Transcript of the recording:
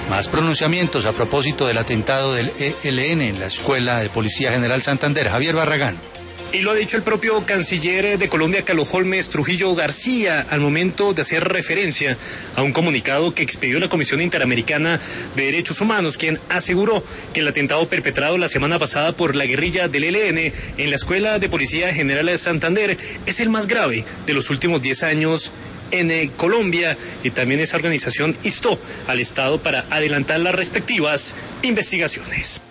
Más pronunciamientos a propósito del atentado del ELN en la Escuela de Policía General Santander. Javier Barragán. Y lo ha dicho el propio canciller de Colombia, Carlos Holmes Trujillo García, al momento de hacer referencia a un comunicado que expidió la Comisión Interamericana de Derechos Humanos, quien aseguró que el atentado perpetrado la semana pasada por la guerrilla del ELN en la Escuela de Policía General de Santander es el más grave de los últimos 10 años en Colombia, y también esa organización instó al Estado para adelantar las respectivas investigaciones.